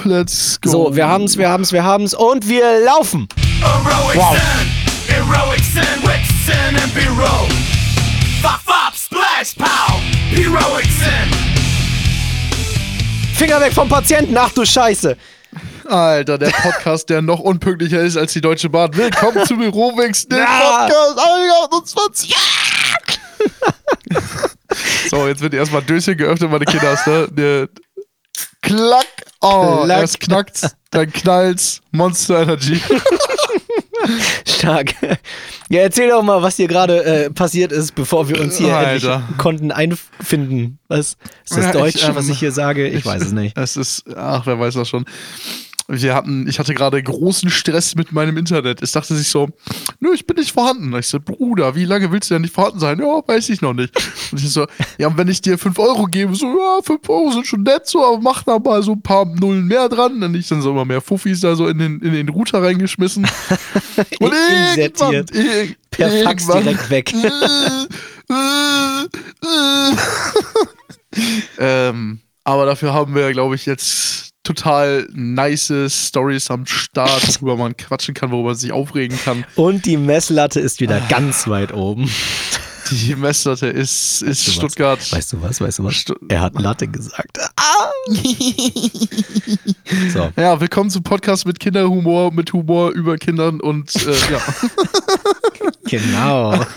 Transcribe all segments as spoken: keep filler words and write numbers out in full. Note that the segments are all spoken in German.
let's go. So, wir haben's, wir haben's, wir haben's und wir laufen. Heroic Wow. sin, heroic sin, with sin and Piro. Fop, fop, splash, pow, heroic sin. Finger weg vom Patienten, ach du Scheiße. Alter, der Podcast, der noch unpünktlicher ist als die Deutsche Bahn. Willkommen zu Bürowix, dem Ja. Podcast achtundzwanzig. So, jetzt wird erstmal Döschen geöffnet, meine Kinder hast, ne? Der Klack. Oh, Klack. erst knackt's, dann knallt's. Monster Energy. Stark. Ja, erzähl doch mal, was hier gerade äh, passiert ist, bevor wir uns hier Alter. endlich konnten einfinden. Was ist das Ja, Deutsch, ich, ähm, was ich hier sage? Ich, ich weiß es nicht. Es ist, ach, wer weiß das schon. Wir hatten, ich hatte gerade großen Stress mit meinem Internet. Es dachte sich so, nö, ich bin nicht vorhanden. Ich so, Bruder, wie lange willst du denn nicht vorhanden sein? Ja, weiß ich noch nicht. Und ich so, ja, und wenn ich dir fünf Euro gebe, so, ja, fünf Euro sind schon nett, so, aber mach da mal so ein paar Nullen mehr dran. Dann ich dann so immer mehr Fuffis da so in den, in den Router reingeschmissen. Und Insertiert. irgendwann, Per Fax irgendwann- direkt weg. ähm, aber dafür haben wir, glaube ich, jetzt total nice Stories am Start, worüber man quatschen kann, worüber man sich aufregen kann. Und die Messlatte ist wieder ganz weit oben. Die Messlatte ist, ist Weißt du was? Stuttgart. Weißt du was? Weißt du was? Stu- Er hat Latte gesagt. Ah! So. Ja, willkommen zum Podcast mit Kinderhumor, mit Humor über Kindern und äh, ja. Genau.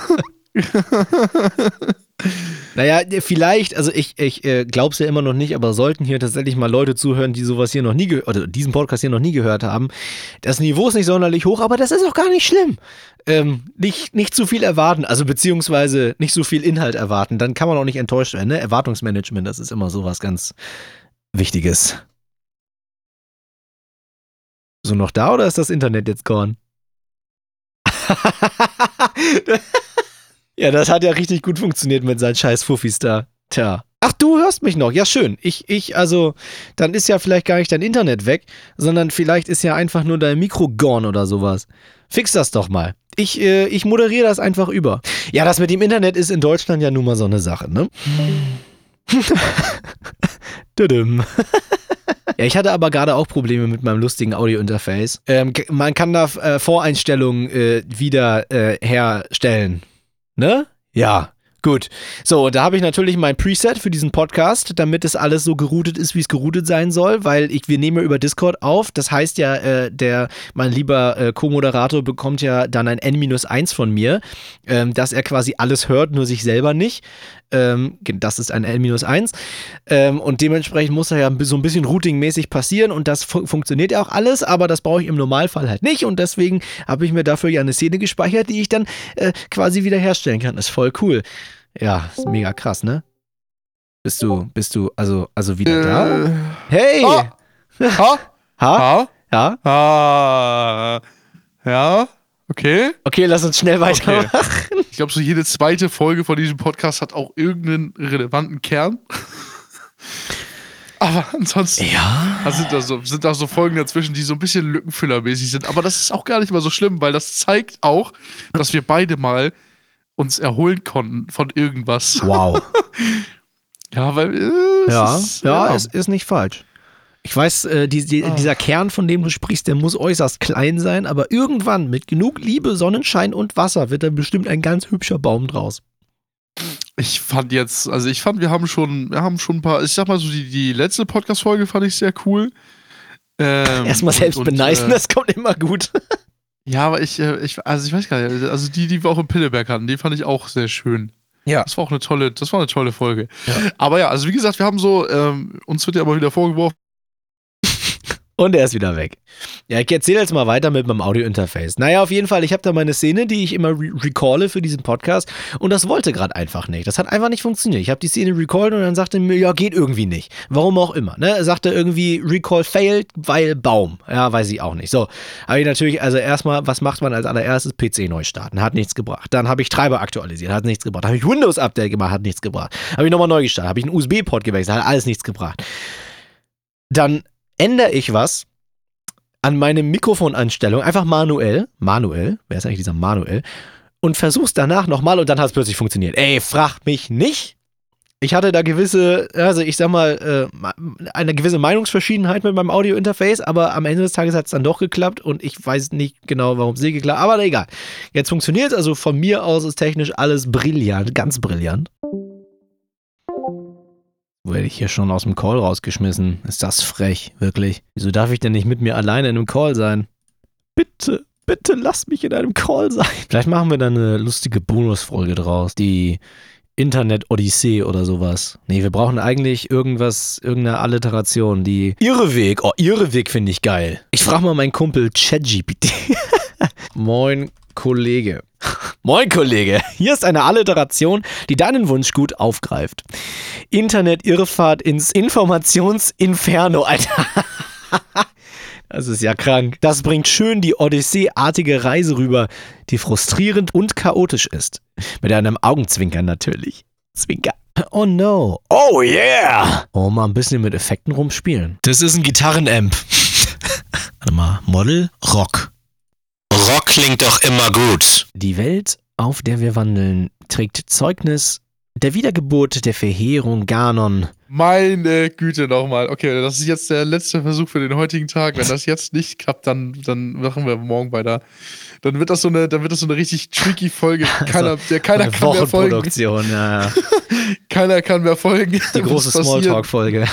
Naja, vielleicht, also ich, ich äh, glaub's ja immer noch nicht, aber sollten hier tatsächlich mal Leute zuhören, die sowas hier noch nie gehört, oder diesen Podcast hier noch nie gehört haben. Das Niveau ist nicht sonderlich hoch, aber das ist auch gar nicht schlimm. Ähm, nicht, nicht zu viel erwarten, also beziehungsweise nicht so viel Inhalt erwarten, dann kann man auch nicht enttäuscht werden, ne? Erwartungsmanagement, das ist immer sowas ganz Wichtiges. So noch da oder ist das Internet jetzt gone? Ja, das hat ja richtig gut funktioniert mit seinen scheiß Fuffis da. Tja. Ach, du hörst mich noch. Ja, schön. Ich, ich, also, dann ist ja vielleicht gar nicht dein Internet weg, sondern vielleicht ist ja einfach nur dein Mikro gone oder sowas. Fix das doch mal. Ich, äh, ich moderiere das einfach über. Ja, das mit dem Internet ist in Deutschland ja nun mal so eine Sache, ne? Tudum. Ja, ich hatte aber gerade auch Probleme mit meinem lustigen Audio-Interface. Ähm, man kann da äh, Voreinstellungen äh, wieder äh, herstellen. Ne? Ja, gut. So, da habe ich natürlich mein Preset für diesen Podcast, damit es alles so geroutet ist, wie es geroutet sein soll, weil ich, wir nehmen ja über Discord auf. Das heißt ja, äh, der, mein lieber äh, Co-Moderator bekommt ja dann ein N minus eins von mir, ähm, dass er quasi alles hört, nur sich selber nicht. Ähm, das ist ein N minus eins. Ähm, und dementsprechend muss da ja so ein bisschen routingmäßig passieren und das fu- funktioniert ja auch alles, aber das brauche ich im Normalfall halt nicht und deswegen habe ich mir dafür ja eine Szene gespeichert, die ich dann äh, quasi wieder herstellen kann. Ist voll cool. Ja, ist mega krass, ne? Bist du, bist du, also, also wieder da? Äh, Hey! ah, ha, Ha? ha, Ja? ha, ja, okay. Okay, lass uns schnell weitermachen. Ich glaube, so jede zweite Folge von diesem Podcast hat auch irgendeinen relevanten Kern. Aber ansonsten Ja. da sind, da so, sind da so Folgen dazwischen, die so ein bisschen lückenfüllermäßig sind. Aber das ist auch gar nicht mal so schlimm, weil das zeigt auch, dass wir beide mal uns erholen konnten von irgendwas. Wow. Ja, weil äh, es Ja, ist, ja, es ist nicht falsch. Ich weiß, äh, die, die, dieser Kern, von dem du sprichst, der muss äußerst klein sein, aber irgendwann mit genug Liebe, Sonnenschein und Wasser wird da bestimmt ein ganz hübscher Baum draus. Ich fand jetzt, also ich fand, wir haben schon, wir haben schon ein paar, ich sag mal so, die, die letzte Podcast-Folge fand ich sehr cool. Ähm, Erstmal selbst und- und, beneisen, äh, das kommt immer gut. Ja, aber ich, äh, ich, also ich weiß gar nicht, also die, die wir auch im Pilleberg hatten, die fand ich auch sehr schön. Ja. Das war auch eine tolle, das war eine tolle Folge. Ja. Aber ja, also wie gesagt, wir haben so, ähm, uns wird ja immer wieder vorgeworfen, Und er ist wieder weg. Ja, ich erzähle jetzt mal weiter mit meinem Audio-Interface. Naja, auf jeden Fall, ich habe da meine Szene, die ich immer re- recalle für diesen Podcast und das wollte gerade einfach nicht. Das hat einfach nicht funktioniert. Ich habe die Szene recallt und dann sagte er mir, ja, geht irgendwie nicht. Warum auch immer. Ne? Er sagte irgendwie, Recall failed, weil Baum. Ja, weiß ich auch nicht. So, habe ich natürlich, also erstmal, was macht man als allererstes? P C neu starten. Hat nichts gebracht. Dann habe ich Treiber aktualisiert. Hat nichts gebracht. Habe ich Windows-Update gemacht. Hat nichts gebracht. Habe ich nochmal neu gestartet. Habe ich einen U S B-Port gewechselt. Hat alles nichts gebracht. Dann ändere ich was an meine Mikrofonanstellung, einfach manuell, manuell, wer ist eigentlich dieser Manuel, und versuch's danach nochmal und dann hat es plötzlich funktioniert. Ey, frag mich nicht, Ich hatte da gewisse, also ich sag mal, äh, eine gewisse Meinungsverschiedenheit mit meinem Audio-Interface, aber am Ende des Tages hat es dann doch geklappt und ich weiß nicht genau, warum es nicht geklappt hat, aber egal. Jetzt funktioniert es, also von mir aus ist technisch alles brillant, ganz brillant. Werde ich hier schon aus dem Call rausgeschmissen? Ist das frech, wirklich? Wieso darf ich denn nicht mit mir alleine in einem Call sein? Bitte, bitte lass mich in einem Call sein. Vielleicht machen wir da eine lustige Bonusfolge draus, die Internet-Odyssee oder sowas. Nee, wir brauchen eigentlich irgendwas, irgendeine Alliteration, die Irreweg. Oh, Irreweg finde ich geil. Ich frage mal meinen Kumpel ChatGPT. Moin, Kollege. Moin, Kollege. Hier ist eine Alliteration, die deinen Wunsch gut aufgreift. Internet-Irrfahrt ins Informationsinferno, Alter. Das ist ja krank. Das bringt schön die Odyssee-artige Reise rüber, die frustrierend und chaotisch ist. Mit einem Augenzwinkern natürlich. Zwinker. Oh no. Oh yeah. Oh, mal ein bisschen mit Effekten rumspielen. Das ist ein Gitarrenamp. Warte mal. Model Rock. Rock klingt doch immer gut. Die Welt, auf der wir wandeln, trägt Zeugnis der Wiedergeburt der Verheerung Ganon. Meine Güte nochmal. Okay, das ist jetzt der letzte Versuch für den heutigen Tag. Wenn das jetzt nicht klappt, dann, dann machen wir morgen weiter. Dann wird das so eine, dann wird das so eine richtig tricky Folge. Keiner, der, keiner Eine kann mehr folgen. Wochenproduktion, ja, ja. Keiner kann mehr folgen. Die große Smalltalk-Folge.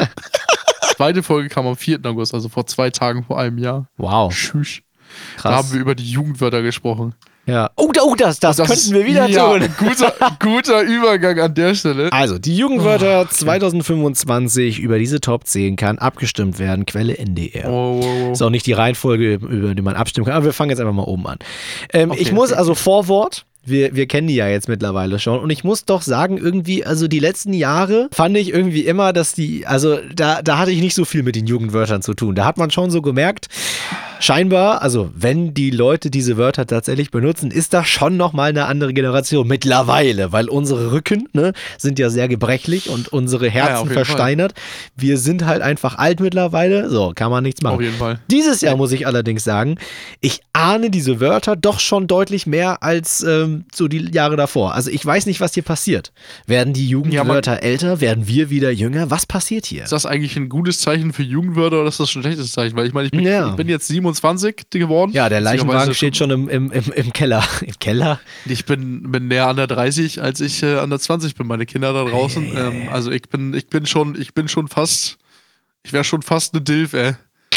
Die zweite Folge kam am vierten August, also vor zwei Tagen, vor einem Jahr. Wow. Tschüss. Krass. Da haben wir über die Jugendwörter gesprochen. Ja. Oh, oh das, das, das könnten wir wieder ja, tun. Guter, guter Übergang an der Stelle. Also, die Jugendwörter oh, okay. zwanzig fünfundzwanzig, über diese Top zehn kann abgestimmt werden. Quelle N D R. Oh, oh, oh. Ist auch nicht die Reihenfolge, über die man abstimmen kann, aber wir fangen jetzt einfach mal oben an. Ähm, okay, ich muss okay. also Vorwort. Wir, wir kennen die ja jetzt mittlerweile schon. Und ich muss doch sagen, irgendwie, also die letzten Jahre fand ich irgendwie immer, dass die, also da, da hatte ich nicht so viel mit den Jugendwörtern zu tun. Da hat man schon so gemerkt, scheinbar, also wenn die Leute diese Wörter tatsächlich benutzen, ist das schon nochmal eine andere Generation. Mittlerweile, weil unsere Rücken, ne, sind ja sehr gebrechlich und unsere Herzen ja, versteinert. Fall. Wir sind halt einfach alt mittlerweile. So, kann man nichts machen. Auf jeden Fall. Dieses Jahr muss ich allerdings sagen, ich ahne diese Wörter doch schon deutlich mehr als ähm, so die Jahre davor. Also ich weiß nicht, was hier passiert. Werden die Jugendwörter ja, älter? Werden wir wieder jünger? Was passiert hier? Ist das eigentlich ein gutes Zeichen für Jugendwörter oder ist das schon ein schlechtes Zeichen? Weil ich meine, ich bin, ja. ich bin jetzt siebenundzwanzig geworden. Ja, der Leichenwagen steht schon im, im, im, im Keller. Im Keller? Ich bin, bin näher an der dreißig, als ich äh, an der zwanzig bin. Meine Kinder da draußen. Hey, hey, hey. Ähm, also ich bin, ich bin schon, ich bin schon fast, ich wäre schon fast eine Dilf, ey.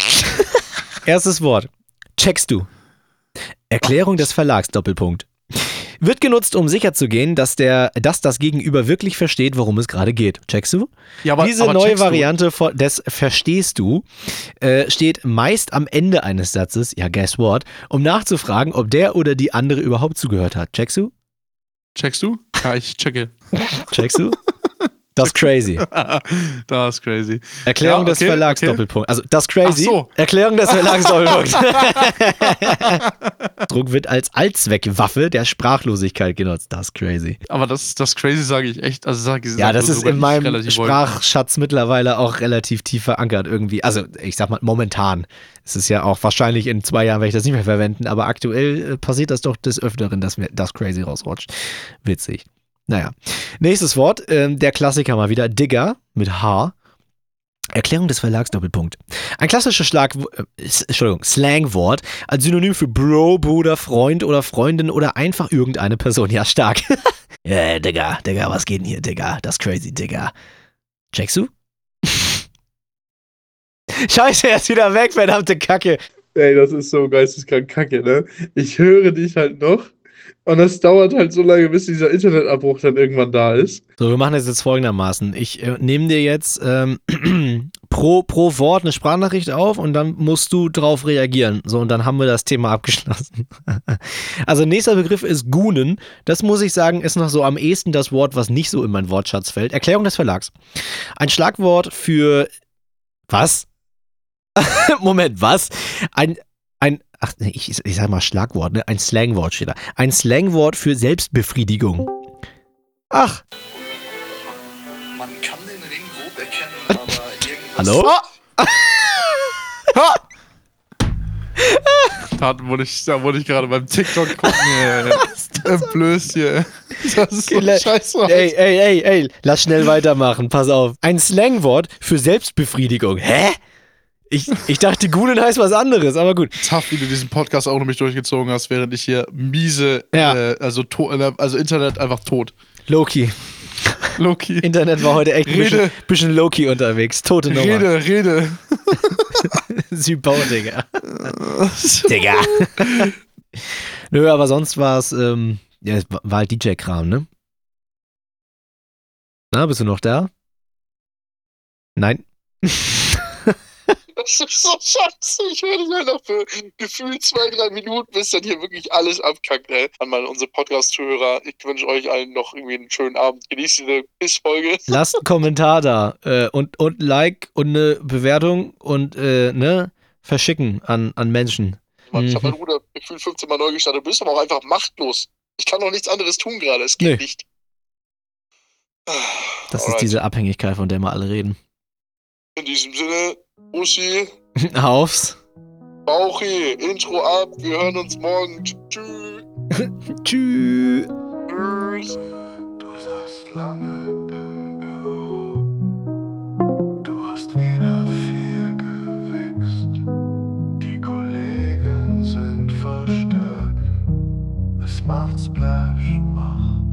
Erstes Wort. Checkst du. Erklärung des Verlags, Doppelpunkt. Wird genutzt, um sicherzugehen, dass, der, dass das Gegenüber wirklich versteht, worum es gerade geht. Checkst du? Ja, aber, Diese aber neue checkst Variante du? Von des Verstehst du äh, steht meist am Ende eines Satzes, ja, guess what, um nachzufragen, ob der oder die andere überhaupt zugehört hat. Checkst du? Checkst du? Ja, ich checke. Checkst du? Das ist crazy. Das ist crazy. Erklärung ja, okay, des Verlags, okay. Doppelpunkt. Also, das ist crazy. Ach so. Erklärung des Verlags, Doppelpunkt. Druck wird als Allzweckwaffe der Sprachlosigkeit genutzt. Das ist crazy. Aber das, das crazy sage ich echt. Also sag ich, ja, das ist in meinem Sprachschatz wollen. mittlerweile auch relativ tief verankert irgendwie. Also, ich sag mal, momentan. Es ist ja auch wahrscheinlich in zwei Jahren werde ich das nicht mehr verwenden, aber aktuell äh, passiert das doch des Öfteren, dass mir das crazy rausrutscht. Witzig. Naja, nächstes Wort, ähm, der Klassiker mal wieder, Digger mit H. Erklärung des Verlags, Doppelpunkt. Ein klassisches Schlag, äh, Entschuldigung, Slangwort als Synonym für Bro, Bruder, Freund oder Freundin oder einfach irgendeine Person. Ja, stark. Ja, yeah, Digger, Digger, was geht denn hier, Digger? Das ist crazy, Digger. Checkst du? Scheiße, er ist wieder weg, verdammte Kacke. Ey, das ist so geisteskrank Kacke, ne? Ich höre dich halt noch. Und das dauert halt so lange, bis dieser Internetabbruch dann irgendwann da ist. So, wir machen das jetzt folgendermaßen. Ich äh, nehme dir jetzt ähm, pro, pro Wort eine Sprachnachricht auf und dann musst du drauf reagieren. So, und dann haben wir das Thema abgeschlossen. Also, nächster Begriff ist Gunen. Das muss ich sagen, ist noch so am ehesten das Wort, was nicht so in meinen Wortschatz fällt. Erklärung des Verlags. Ein Schlagwort für... Was? Moment, was? Ein... ein Ach, ich, ich sag mal Schlagwort, ne? Ein Slangwort steht da. Ein Slangwort für Selbstbefriedigung. Ach. Man kann den Ring grob erkennen, aber irgendwas... Hallo? Da wurde ich, da wurde ich gerade beim TikTok gucken. Entblößt hier. Das ist so Okay, scheiße. Ey, ey, ey, ey, lass schnell weitermachen, pass auf. Ein Slangwort für Selbstbefriedigung. Hä? Ich, ich dachte, Gulen heißt was anderes, aber gut. Tough, wie du diesen Podcast auch noch mich durchgezogen hast, während ich hier miese, Ja. äh, also, to- also Internet einfach tot. Loki. Loki. Internet war heute echt ein bisschen, Rede. bisschen Loki unterwegs. Tote Nummer. Rede, Rede. Sübau, Digga. Digga. Nö, aber sonst war es, ähm, ja, es war halt D J-Kram, ne? Na, bist du noch da? Nein. Das ist so scheiße. Ich höre das einfach für gefühlt zwei, drei Minuten, bis dann hier wirklich alles abkackt, ey. An mal unsere Podcast-Zuhörer. Ich wünsche euch allen noch irgendwie einen schönen Abend. Genießt diese Piss-Folge. Lasst einen Kommentar da äh, und, und ein Like und eine Bewertung und, äh, ne, verschicken an, an Menschen. Mann, ich habe Mhm. meinen Bruder gefühlt fünfzehn Mal neu gestartet. Du bist aber auch einfach machtlos. Ich kann doch nichts anderes tun gerade. Es geht Nee. nicht. Das ist Alright. diese Abhängigkeit, von der wir alle reden. In diesem Sinne, Bussi, Aufs. Bauchi, Intro ab. Wir hören uns morgen. Tschüss. Tschüss. Tschüss. Du saßt lange im Büro. Du hast wieder viel gewichst. Die Kollegen sind verstört. Es macht Splash, mach